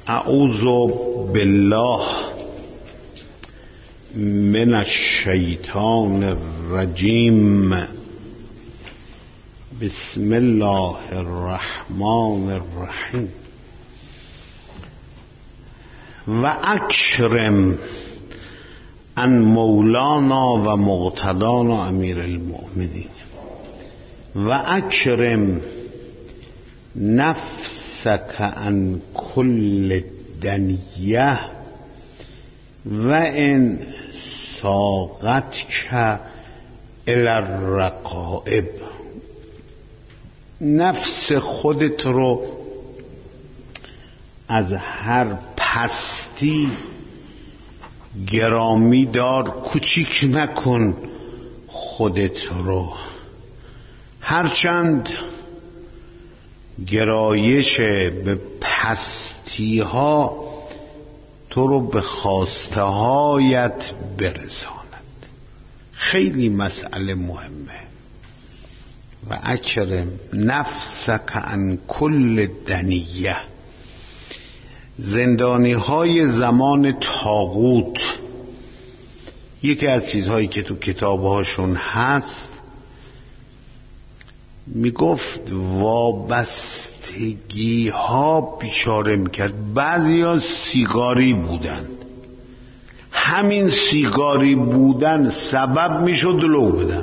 اعوذ بالله من الشیطان الرجیم. بسم الله الرحمن الرحیم. و اکرم ان مولانا و مقتدانا امیر المؤمنین و اکرم نفسک عن کل دنیه و ان ساقتک الی الرقائب. نفس خودت رو از هر پستی گرامی دار، کوچیک نکن خودت رو. هرچند گرایش به پستی ها تو رو به خواسته هایت برساند. خیلی مسئله مهمه. و اکرم نفسک عن کل دنیه. زندانی های زمان طاغوت، یکی از چیزهایی که تو کتابهاشون هست، میگفت وابستگی ها بیچاره میکرد. بعضی ها سیگاری بودند، همین سیگاری بودن سبب میشد لو بدن.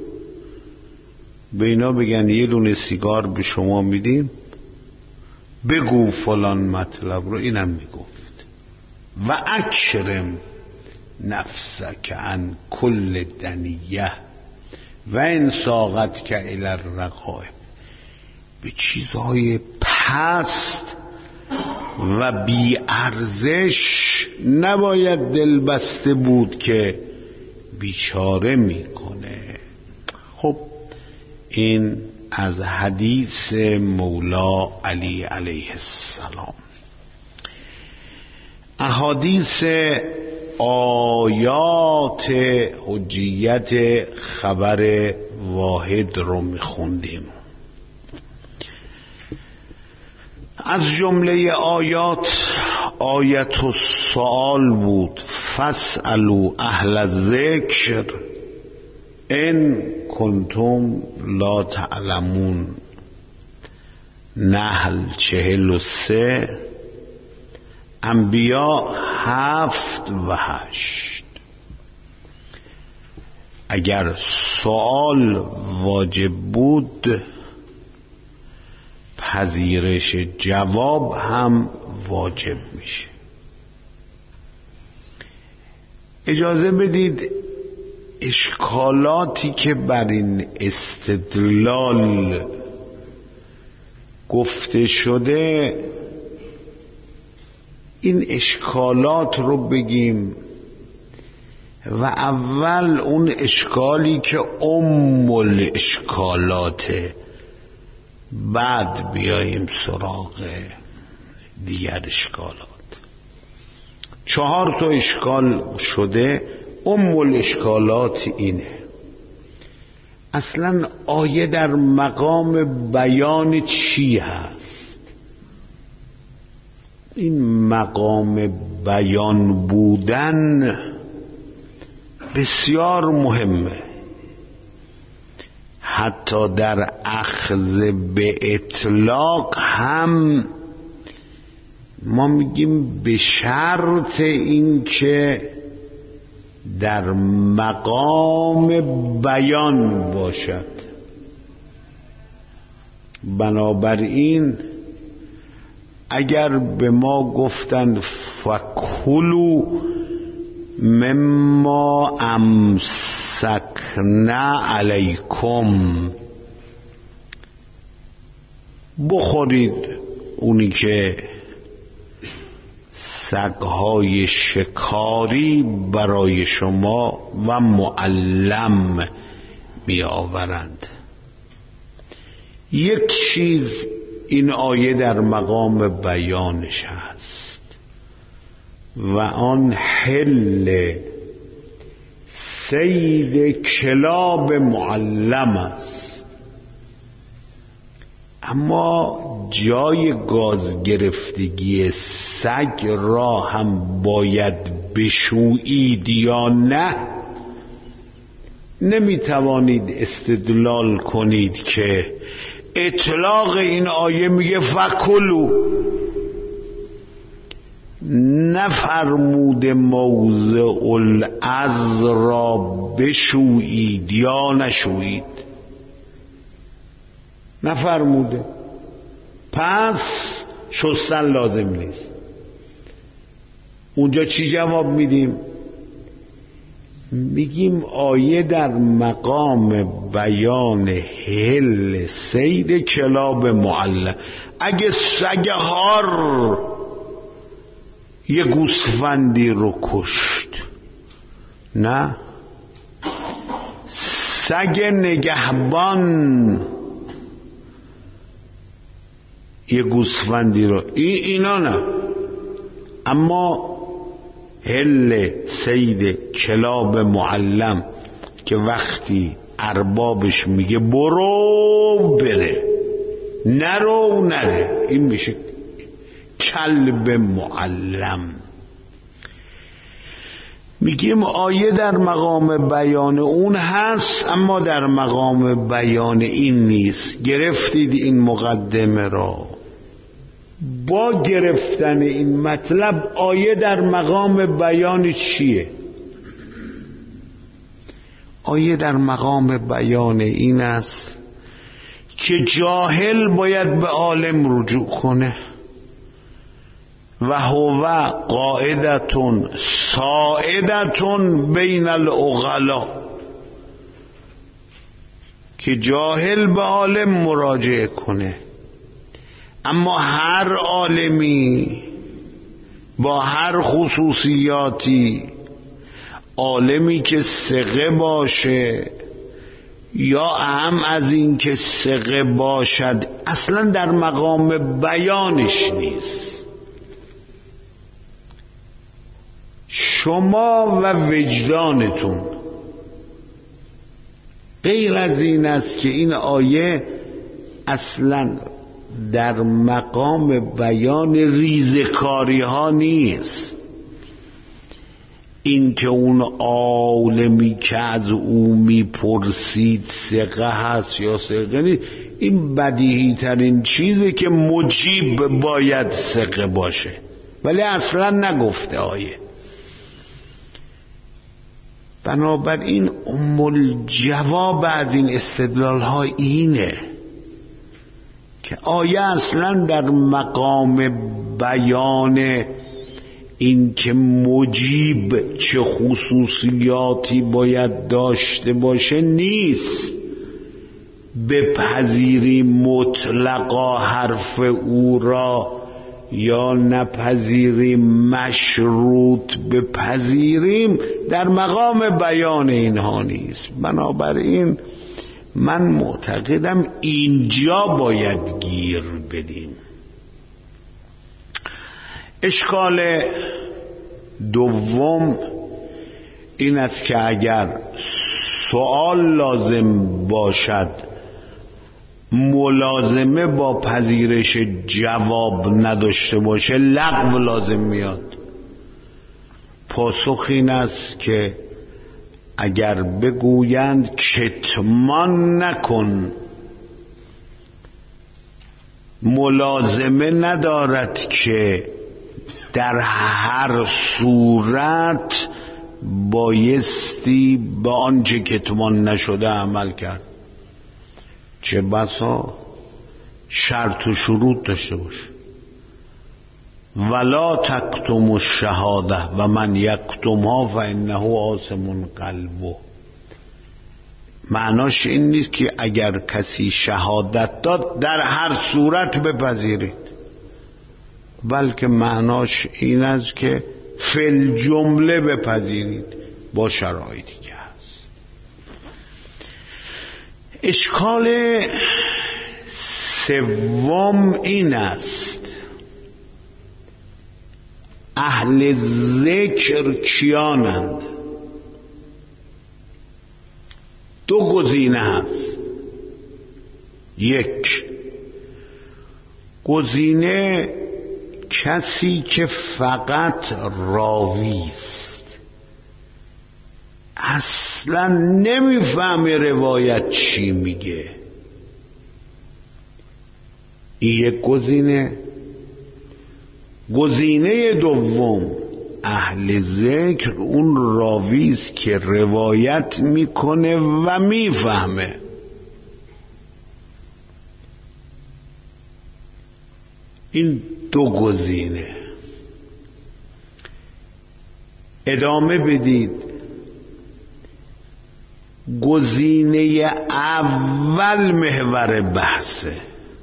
به اینا بگن یه دونه سیگار به شما میدیم، بگو فلان مطلب رو. اینم میگفت و اکرم نفسک عن کل دنیه و ان ساقتک الی الرقائب. به چیزهای پست و بی ارزش نباید دل بسته بود که بیچاره میکنه. خب این از حدیث مولا علی علیه السلام. احادیث آیات حجیت خبر واحد رو میخوندیم. از جمله آیات آیت السؤال بود، فاسألوا اهل الذکر ان کنتم لا تعلمون. نحل 43، انبیاء 7 و 8. اگر سوال واجب بود، پذیرش جواب هم واجب میشه. اجازه بدید اشکالاتی که بر این استدلال گفته شده، این اشکالات رو بگیم و اول اون اشکالی که الاشکالاته، بعد بیاییم سراغ دیگر اشکالات. 4 اشکال شده. الاشکالات اینه: اصلا آیه در مقام بیان چی هست؟ این مقام بیان بودن بسیار مهمه. حتی در اخذ به اطلاق هم ما میگیم به شرط این که در مقام بیان باشد. بنابراین اگر به ما گفتند فکلوا مما امسکنا علیکم، بخورید اونی که سگهای شکاری برای شما و معلم می آورند. یک چیز این آیه در مقام بیانش هست و آن حل صید کلاب معلم است. اما جای گاز گرفتگی سگ را هم باید بشویید یا نه؟ نمیتوانید استدلال کنید که اطلاق این آیه میگه فکلوا، نفرموده موضع العز را بشویید یا نشویید، نفرموده، پس شستن لازم نیست. اونجا چی جواب میدیم؟ میگیم آیه در مقام بیان حل صید کلاب معلم. اگه سگ هار یه گوسفندی رو کشت، نه، سگ نگهبان یه گوسفندی رو، اینا نه. اما حل صید کلاب معلم که وقتی اربابش میگه برو بره، نرو نره، این میشه کلب معلم. میگیم آیه در مقام بیان اون هست اما در مقام بیان این نیست. گرفتید این مقدمه را؟ با گرفتن این مطلب آیه در مقام بیان چیه؟ آیه در مقام بیان این است که جاهل باید به عالم رجوع کنه و هو قاعدتون ساعدتون بین العقلا، که جاهل به عالم مراجعه کنه. اما هر عالمی با هر خصوصیاتی، عالمی که ثقه باشه یا اهم از این که ثقه باشد، اصلا در مقام بیانش نیست. شما و وجدانتون غیر از این است که این آیه اصلا در مقام بیان ریزکاری ها نیست. این که اون عالمی که از او میپرسید ثقه هست یا ثقه نیست، این بدیهی ترین چیزه که مجیب باید ثقه باشه، ولی اصلا نگفته آیه. بنابراین الجواب از این استدلال ها اینه که آیه اصلا در مقام بیان این که مجیب چه خصوصیاتی باید داشته باشه نیست. بپذیریم مطلقا حرف او را یا نپذیریم مشروط بپذیریم، در مقام بیان اینها نیست. بنابراین من معتقدم اینجا باید گیر بدیم. اشکال دوم این است که اگر سوال لازم باشد ملازمه با پذیرش جواب نداشته باشه، لغو لازم میاد. پاسخ این است که اگر بگویند کتمان نکن، ملازمه ندارد که در هر صورت بایستی به آنچه کتمان نشده عمل کرد. چه بسا شرط و شروط داشته باشه. ولا تکتم الشهاده و من یکتمها فانه آثم قلبه. معناش این نیست که اگر کسی شهادت داد در هر صورت بپذیرید، بلکه معناش این است که فی الجمله بپذیرید با شرایطی که هست. اشکال سوم این است اهل ذکر کیانند؟ دو گزینه هست. یک، گزینه کسی که فقط راویست، اصلا نمیفهمه روایت چی میگه، این یک گزینه. گزینه دوم اهل ذکر، اون راویست که روایت میکنه و میفهمه. این دو گزینه. ادامه بدید. گزینه اول محور بحثه،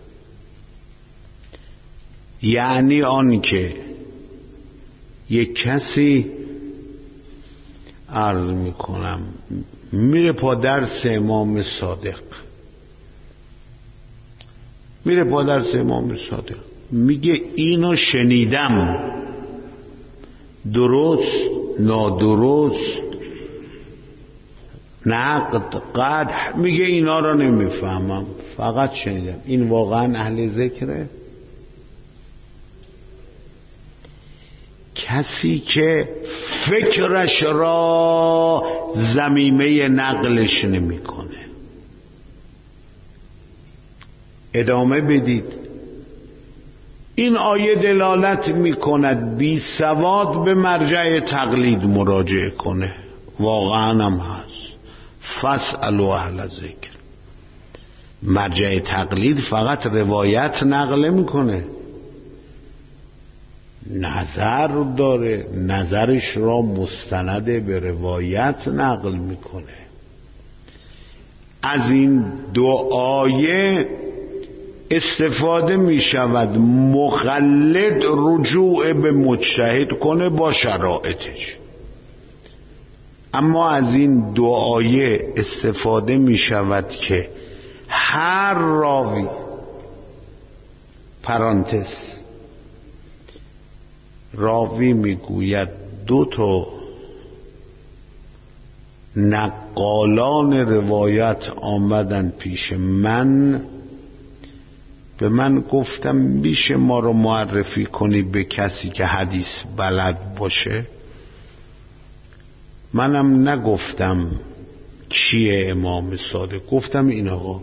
یعنی آن که یک کسی عرض میکنم میره پا درس امام صادق، میگه اینو شنیدم، درست نادرست نقد قدح، میگه اینا رو نمیفهمم، فقط شنیدم. این واقعا اهل ذکره؟ کسی که فکرش را ضمیمه نقلش نمیکنه. ادامه بدید. این آیه دلالت میکند بی سواد به مرجع تقلید مراجعه کنه، واقعا هم هست. فاسألوا اهل الذکر. مرجع تقلید فقط روایت نقل میکنه، نظر داره، نظرش را مستند به روایت نقل میکنه. از این دو آیه استفاده می شود مقلد رجوع به مجتهد کنه با شرایطش. اما از این دو آیه استفاده می شود که هر راوی، پرانتز، راوی میگوید دو تا نقالان روایت آمدن پیش من، به من گفتم میشه ما رو معرفی کنی به کسی که حدیث بلد باشه. منم نگفتم کیه امام صادق، گفتم این آقا.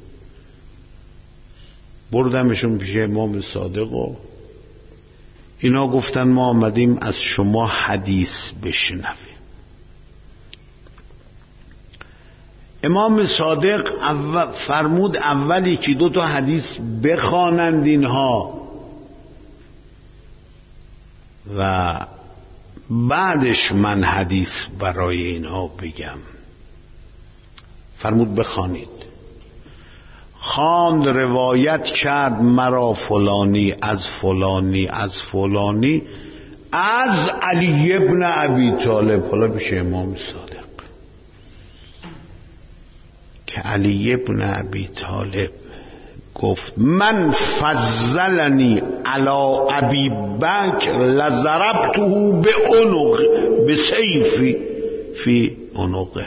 بردمشون پیش امام صادق و اینا گفتن ما آمدیم از شما حدیث بشنویم. امام صادق فرمود اولی که دو تا حدیث بخوانند اینها و بعدش من حدیث برای اینها بگم. فرمود بخوانید. خواند، روایت کرد مرا فلانی از فلانی از فلانی از علی ابن ابی طالب. حالا بشه امام صادق که علی ابن ابی طالب گفت من فضلنی علی ابی بکر لضربته به عنق به سیفی فی عنقه.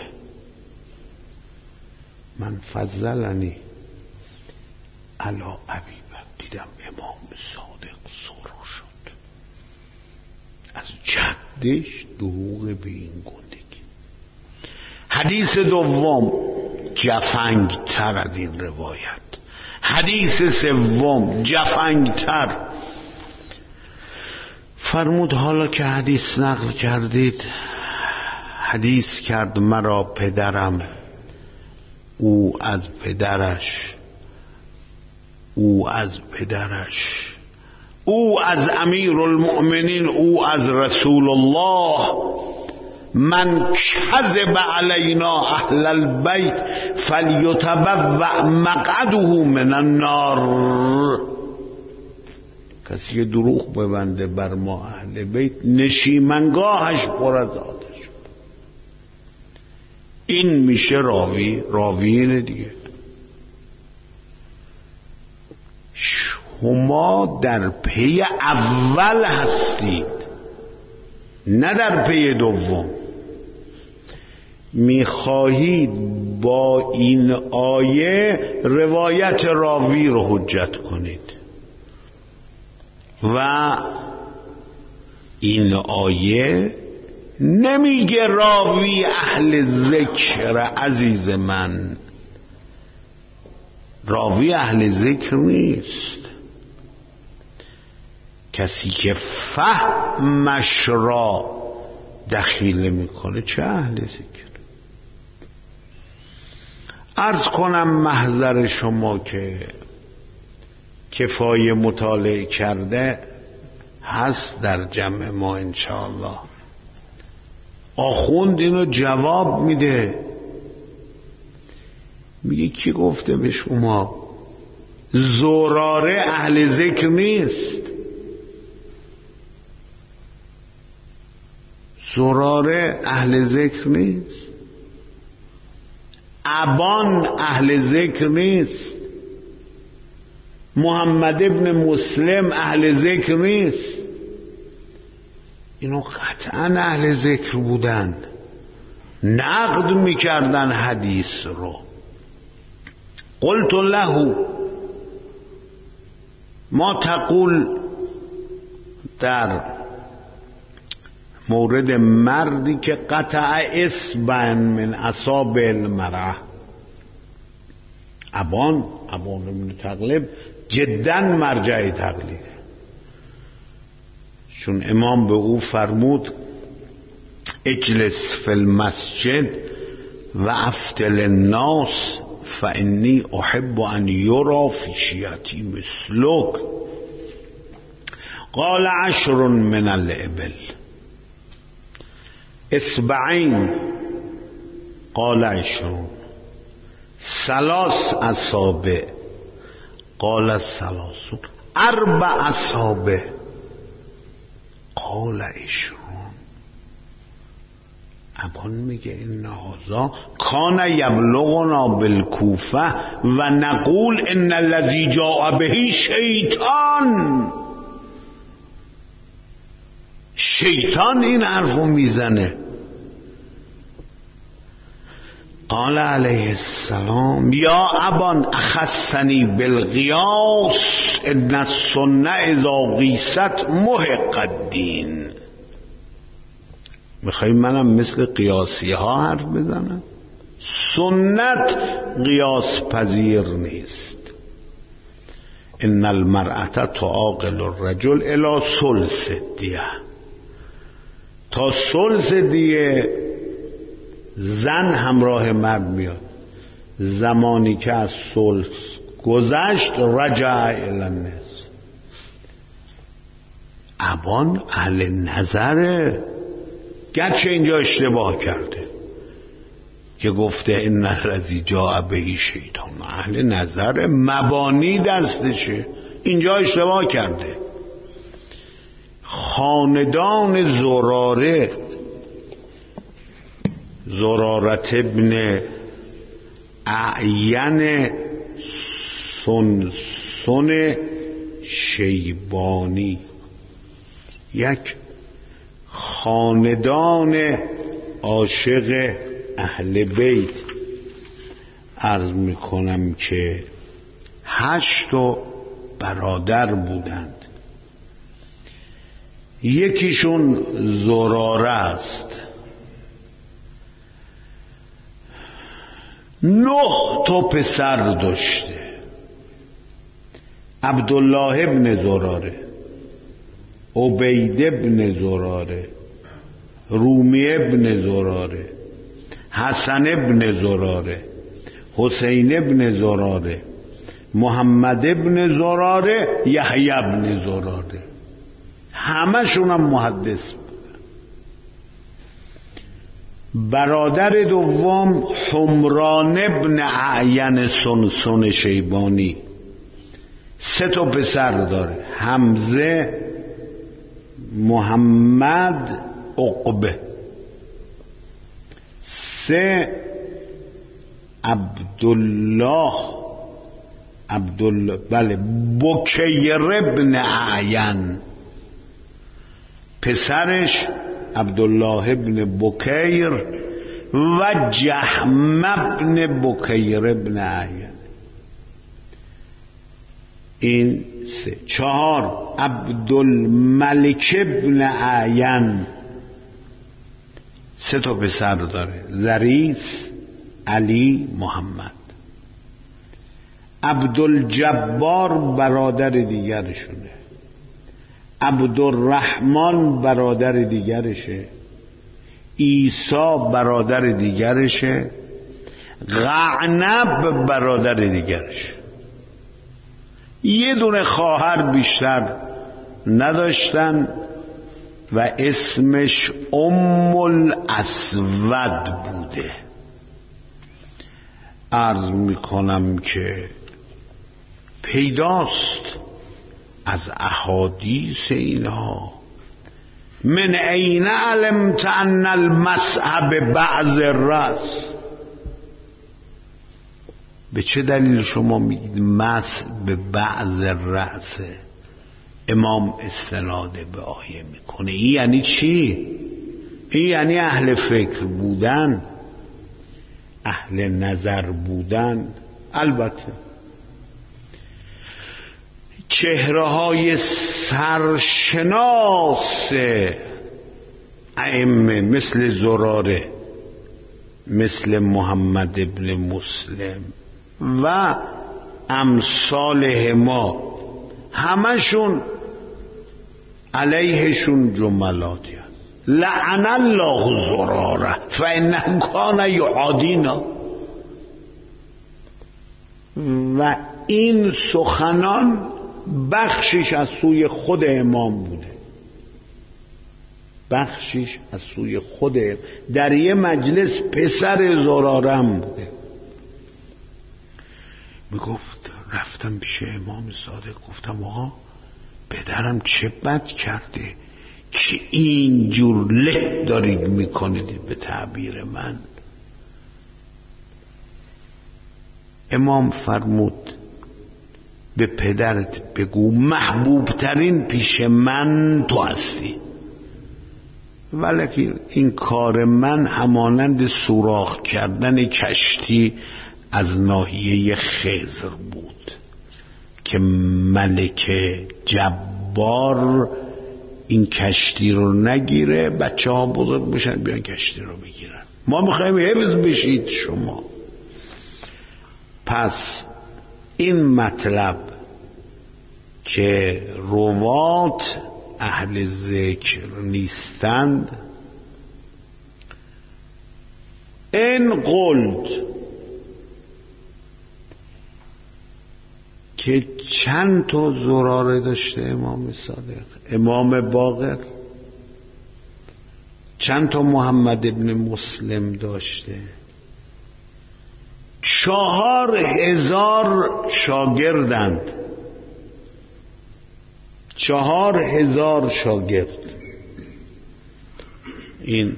من فضلنی علی ابی بکر. دیدم امام صادق سرخ شد، از جدش دروغ به این گندگی. حدیث دوم جفنگ تر از این روایت. حدیث سوم جفنگ تر. فرمود حالا که حدیث نقل کردید، حدیث کرد مرا پدرم، او از پدرش، او از پدرش، او از امیر المؤمنین، او از رسول الله. من کذب علینا اهل البیت فلیتبوأ مقعده من النار. کسی که دروغ ببنده بر ما اهل بیت نشیمنگاهش پر از آتش. این میشه راویین دیگه. شما در پی اول هستید، نه در پی دوم. میخواهید با این آیه روایت راوی رو حجت کنید. و این آیه نمیگه راوی اهل ذکر، عزیز من، راوی اهل ذکر نیست. کسی که فهمش را دخیل میکنه چه اهل ذکر؟ عرض کنم محضر شما که کفایه مطالعه کرده هست در جمع ما انشاءالله. آخوند اینو جواب میده، میگه کی گفته به شما زراره اهل ذکر نیست؟ زراره اهل ذکر نیست، ابان اهل ذکر نیست، محمد ابن مسلم اهل ذکر نیست. اینو قطعا اهل ذکر بودن، نقد میکردن حدیث رو. قلت له ما تقول در مورد مردی که قطع اصبعا من اصابع المرأة. ابان ابن تغلب جدا مرجع تقلیده، چون امام به او فرمود اجلس فی المسجد و افتل الناس فانی احب ان یرا فی شیعتی مثلک. قال 10 من الابل اصبعین، قال 20 3 اصابع، قال 30 4 اصابع، قال 20. ابان میگه این هذا کان یبلغنا بالکوفه و نقول ان الذی جاء به شیطان. شیطان این حرفو میزنه. قال علیه السلام یا ابان اخذتنی بالقیاس ان السنه اذا قیست محق الدین. میخوایی منم مثل قیاسی ها حرف بزنم؟ سنت قیاس پذیر نیست. ان المرأة تعاقل الرجل الی ثلث دیه، تا ثلث دیه زن همراه مرد میاد. زمانی که از ثلث گذشت رجع الی النصف. ابان اهل نظره، گرچه اینجا اشتباه کرده که گفته ان الذی جاء به شیطان، اهل نظر مبانی دستشه، اینجا اشتباه کرده. خاندان زراره، زرارت ابن اعین سنسن شیبانی، یک خاندان عاشق اهل بیت. عرض میکنم که 8 برادر بودند، یکیشون زراره است. 9 پسر داشته. عبدالله ابن زراره، عبید ابن زراره، رومی ابن زراره، حسن ابن زراره، حسین ابن زراره، محمد ابن زراره، یحیی ابن زراره. همشون هم محدث بودن. برادر دوم حمران ابن اعین سنسن شیبانی، 3 پسر داره، حمزه، محمد، عقبه. 3 عبدالله بله بکیر ابن اعین، پسرش عبدالله ابن بکیر و جهم ابن بکیر ابن اعین. این 3. 4 عبدالملک ابن اعین 3 تا پسر داره، زریث، علی، محمد. عبدالجبار برادر دیگرشونه، عبدالرحمن برادر دیگرشه، عیسی برادر دیگرشه، غعنب برادر دیگرشه. یه دونه خواهر بیشتر نداشتن و اسمش ام الاسود بوده. عرض میکنم که پیداست از احادیث اینها من این علمت ان المسح ببعض الراس. به چه دلیل شما میگید مسح به بعض الراس؟ امام استناد به آیه میکنه. این یعنی چی؟ این یعنی اهل فکر بودن، اهل نظر بودن. البته چهره های سرشناس ائمه مثل زراره، مثل محمد ابن مسلم و امثال ما، همشون علیهشون جملاتی هست. لعن الله زراره فانه کان یعادینا. و این سخنان بخشش از سوی خود امام بوده، بخشش از سوی خود در یه مجلس پسر زرارم بوده. میگفت رفتم پیش امام صادق، گفتم آقا پدرم چه بد کرده که اینجور له دارید میکنید به تعبیر من. امام فرمود به پدرت بگو محبوب ترین پیش من تو هستی، ولی این کار من همانند سوراخ کردن کشتی از ناحیه خضر بود که ملک جبار این کشتی رو نگیره، بچه ها بزرگ بشن بیان کشتی رو بگیرن. ما میخوایم حفظ بشید شما. پس این مطلب که روات اهل ذکر نیستند، این قلت که چند تا زراره داشته امام صادق، امام باقر چند تا محمد ابن مسلم داشته، 4000 شاگردند، 4000 شاگرد. این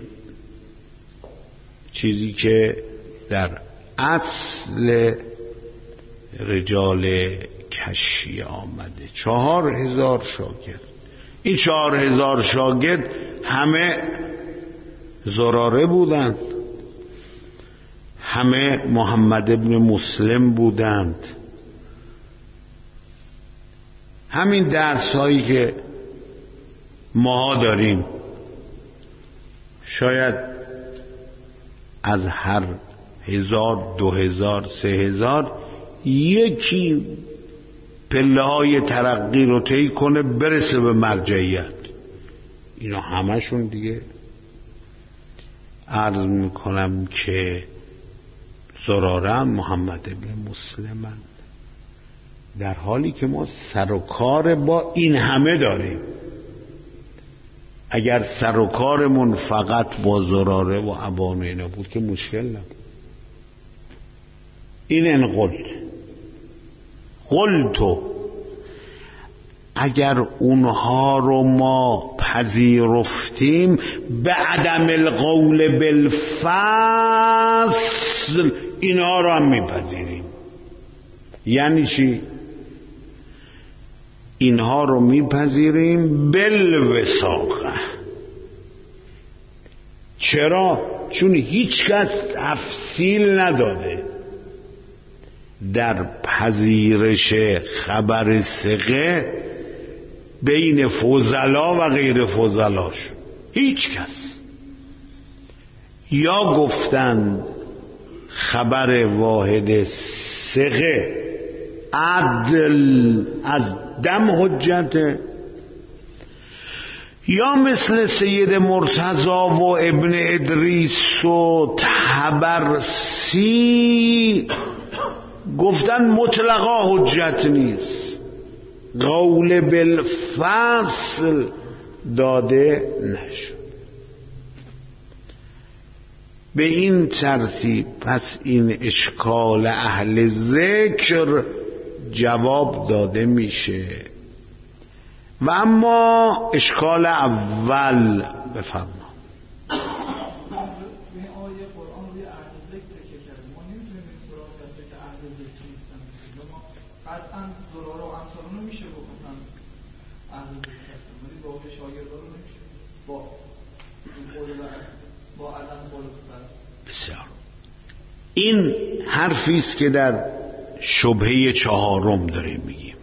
چیزی که در اصل رجال کشی آمده، 4000 شاگرد. این 4000 شاگرد همه زراره بودند، همه محمد ابن مسلم بودند. همین درس هایی که ما داریم، شاید از هر 1000 2000 3000 یکی پله های ترقی رو طی کنه برسه به مرجعیت. اینا همشون دیگه عرض میکنم که زرارم محمد ابن مسلمن، در حالی که ما سر و کار با این همه داریم. اگر سر و کارمون فقط با زراره و ابان و اینا بود که مشکل نبود. این قلتو اگر اونها رو ما پذیرفتیم به عدم القول بالفصل، اینها رو هم میپذیریم. یعنی چی؟ اینها رو میپذیریم بالوثاقه. چرا؟ چون هیچ کس تفصیل نداده. در پذیرش خبر ثقه بین فضلا و غیر فضلاش. هیچ کس. یا گفتند خبر واحد ثقه عدل از دم حجته، یا مثل سید مرتضی و ابن ادریس و طبرسی گفتن مطلقا حجت نیست، قول بالفصل داده نشد. به این ترتیب پس این اشکال اهل ذکر جواب داده میشه. و اما اشکال اول بفرما. بسیار. این حرفی است که در شبهه 4 داریم میگیم.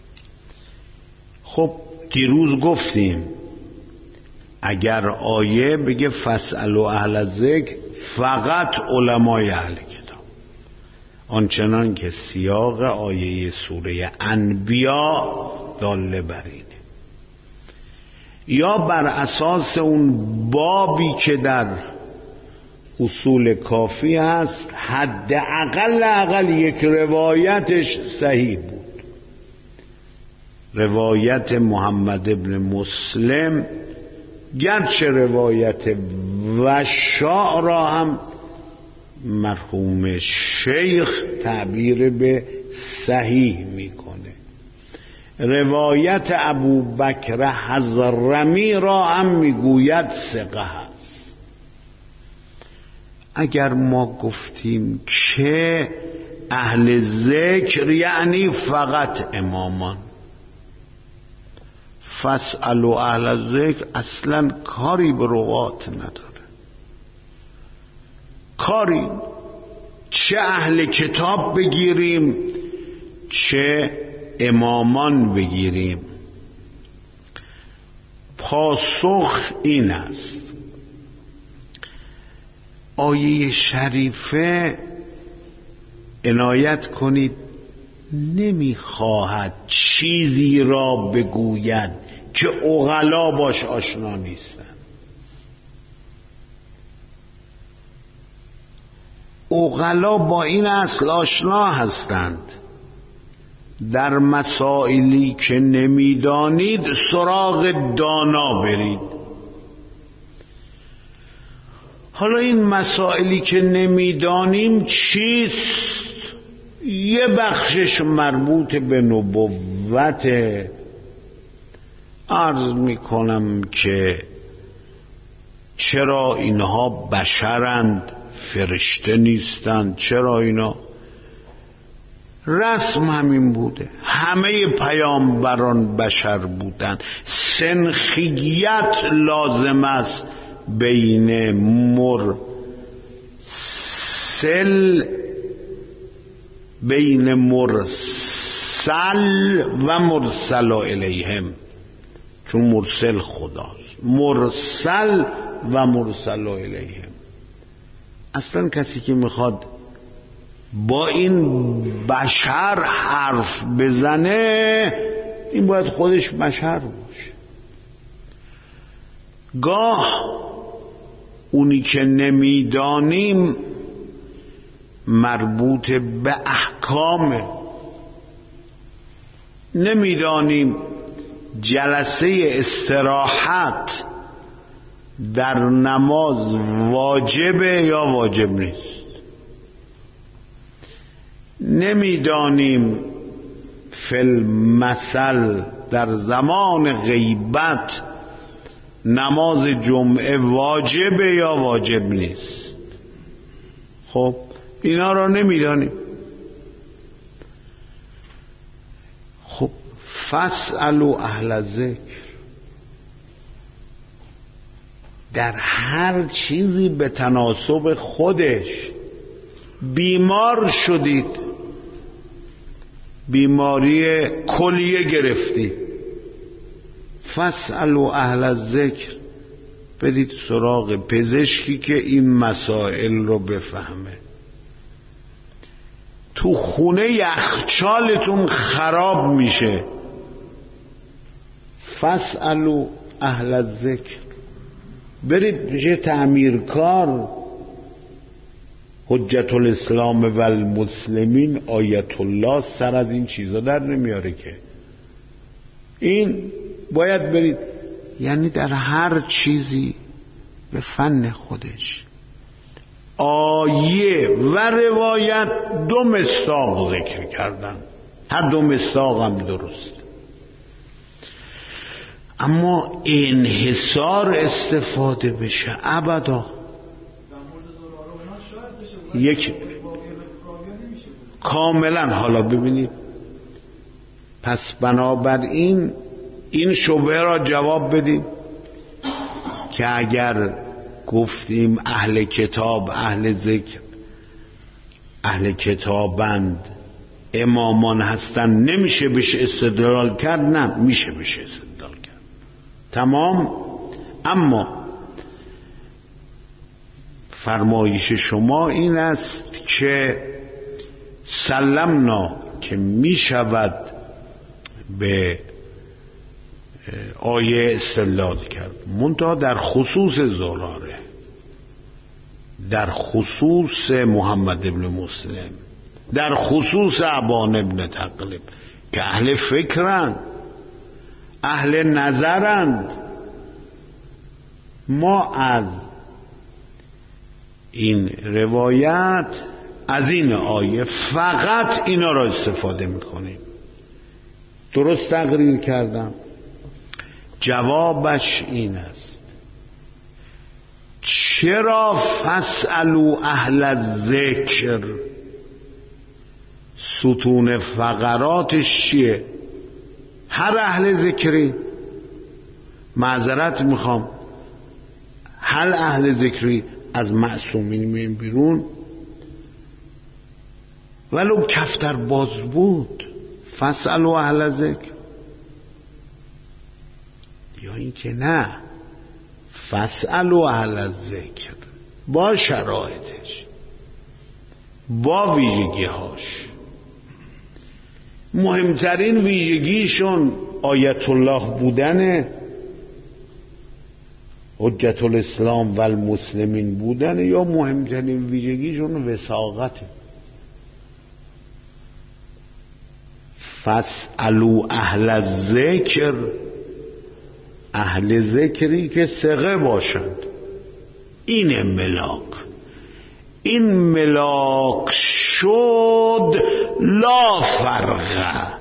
خب دیروز گفتیم اگر آیه بگه فاسألوا اهل الذکر فقط علمای اهل کتاب، آنچنان که سیاق آیه سوره انبیا داله بر اینه، یا بر اساس اون بابی که در اصول کافی هست حداقل یک روایتش صحیح بود، روایت محمد ابن مسلم، گرچه روایت وشاء را هم مرحوم شیخ تعبیر به صحیح میکنه، روایت ابوبکر حضرمی را هم میگوید ثقه هست. اگر ما گفتیم که اهل ذکر یعنی فقط امامان، فاسألوا اهل الذکر اصلا کاری به روات نداره، کاری چه اهل کتاب بگیریم چه امامان بگیریم. پاسخ این است آیه شریفه عنایت کنید نمیخواهد چیزی را بگوید که عقلا باش آشنا نیستند. عقلا با این اصل آشنا هستند. در مسائلی که نمیدانید سراغ دانا برید. حالا این مسائلی که نمیدانیم چیست؟ یه بخشش مربوط به نبوت. عرض میکنم که چرا اینها بشرند فرشته نیستند؟ چرا اینا؟ رسم همین بوده، همه پیامبران بشر بودند. سنخیت لازم است بین مرسل و مرسل الیهم، چون مرسل خداست، مرسل و مرسل الیهم. اصلا کسی که میخواد با این بشر حرف بزنه این باید خودش بشر باشه. گاه اونی که نمیدانیم مربوط به احکامه. نمیدانیم جلسه استراحت در نماز واجبه یا واجب نیست. نمیدانیم فی‌المثل در زمان غیبت نماز جمعه واجبه یا واجب نیست. خب اینا را نمیدانیم. خب فاسألوا اهل الذکر، در هر چیزی به تناسب خودش. بیمار شدید بیماری کلیه گرفتی، فاسألوا اهل الذکر، برید سراغ پزشکی که این مسائل رو بفهمه. تو خونه یخچالتون خراب میشه، فاسألوا اهل الذکر، برید پیش تعمیرکار. حجت الاسلام و المسلمین آیت الله سر از این چیزا در نمیاره که این باید برید، یعنی در هر چیزی به فن خودش. آیه و روایت 2 مصداق ذکر کردن، هر 2 مصداق هم درست، اما انحصار استفاده بشه ابدا. یک کاملا. حالا ببینید، پس بنابراین این شبهه را جواب بدیم که اگر گفتیم اهل کتاب اهل ذکر اهل کتابند، امامان هستن، نمیشه بهش استدلال کرد؟ نه، میشه بهش استدلال کرد، تمام. اما فرمایش شما این است که سلمنا که می شود به آیه استدلال کرد، منتها در خصوص زراره، در خصوص محمد ابن مسلم، در خصوص ابان ابن تغلب که اهل فکرند، اهل نظرند. ما از این روایت، از این آیه فقط اینا را استفاده میکنیم. درست تقریر کردم؟ جوابش این است: چرا فاسألوا اهل الذکر؟ ستون فقراتش چیه؟ هر اهل ذکری، معذرت میخوام، هر اهل ذکری از معصومین میان بیرون، ولو کفتر باز بود، فاسألوا اهل الذکر. یا این که نه، فاسألوا اهل الذکر با شرایطش، با ویژگی‌هاش. مهمترین ویژگیشون آیت الله بودن، حجت الاسلام و المسلمین بودن، یا مهمترین ویژگیشون وثاقته. فاسألوا اهل الذکر، اهل ذکری که ثقه باشند. این ملاک، این ملاک شد لا فرق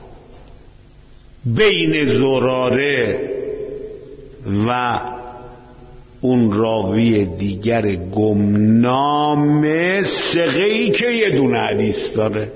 بین زراره و اون راوی دیگر گمنام ثقه‌ای که یه دونه حدیث داره.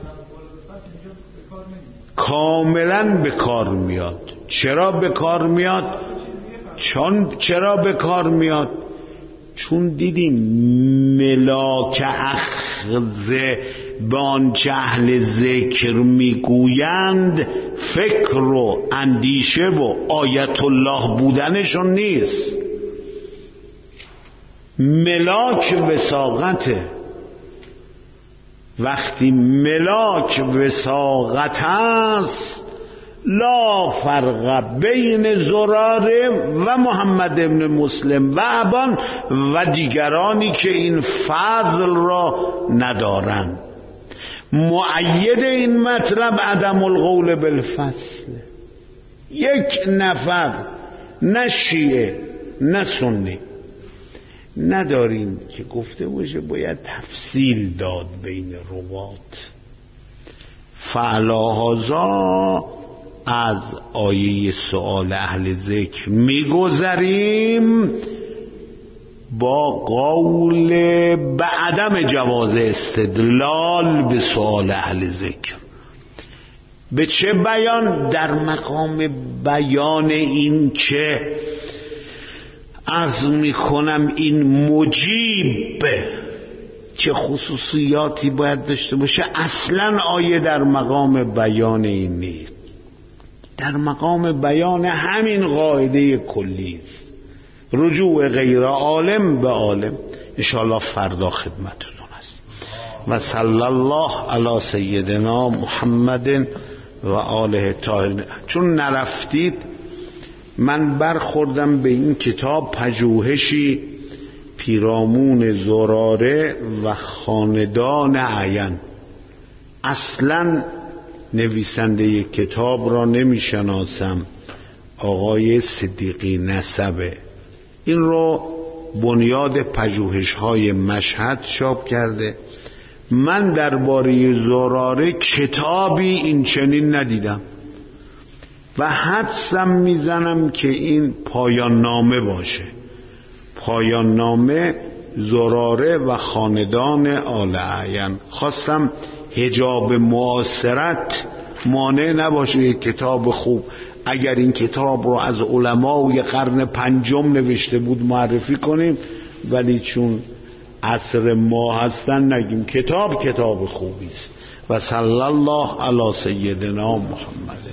کاملا به کار میاد. چرا به کار میاد؟ چرا به کار میاد؟ چون دیدیم ملاک اخذ به آنچه اهل ذکر میگویند فکر و اندیشه و آیت الله بودنشون نیست، ملاک وثاقته. وقتی ملاک وثاقت است، لا فرق بین زراره و محمد ابن مسلم و ابان و دیگرانی که این فضل را ندارند. مؤید این مطلب عدم القول بالفصل. یک نفر، نه شیعه نه سنی، نداریم که گفته باشه باید تفصیل داد بین روات. فعلا هذا از آیه سؤال اهل ذکر میگذریم با قول به عدم جواز استدلال به سؤال اهل ذکر. به چه بیان؟ در مقام بیان این که عرض میکنم این مجیب چه خصوصیاتی باید داشته باشه، اصلا آیه در مقام بیان این نیست. در مقام بیان همین قاعده کلی است، رجوع غیر عالم به عالم. انشاءالله فردا خدمتتون است. و صلی الله علی سیدنا محمد و آله طاهرین. چون نرفتید من برخوردم به این کتاب پژوهشی پیرامون زراره و خاندان عین. اصلا نویسنده کتاب را نمیشناسم، آقای صدیقی نسبه. این رو بنیاد پژوهش‌های مشهد چاپ کرده. من درباره زراره کتابی این چنین ندیدم و حدسم میزنم که این پایان نامه باشه، پایان نامه زراره و خاندان آل عین. خواستم حجاب معاصرت مانع نباشه یک کتاب خوب. اگر این کتاب رو از علمای قرن پنجم نوشته بود معرفی کنیم، ولی چون عصر ما هستن نگیم. کتاب خوبی است. و صلی الله علی سیدنا محمد.